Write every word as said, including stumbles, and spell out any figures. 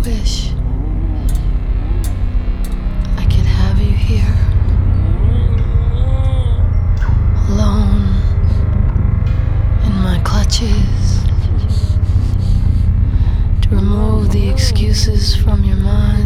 wish I could have you here, alone in my clutches, to remove the excuses from your mind.